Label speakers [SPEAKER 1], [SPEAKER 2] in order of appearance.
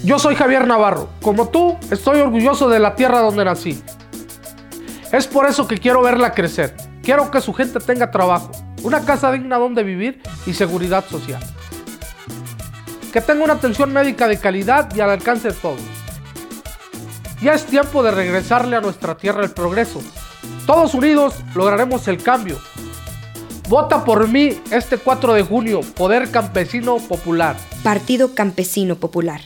[SPEAKER 1] Yo soy Javier Navarro. Como tú, estoy orgulloso de la tierra donde nací. Es por eso que quiero verla crecer. Quiero que su gente tenga trabajo, una casa digna donde vivir y seguridad social. Que tenga una atención médica de calidad y al alcance de todos. Ya es tiempo de regresarle a nuestra tierra el progreso. Todos unidos lograremos el cambio. Vota por mí este 4 de junio, Poder Campesino Popular.
[SPEAKER 2] Partido Campesino Popular.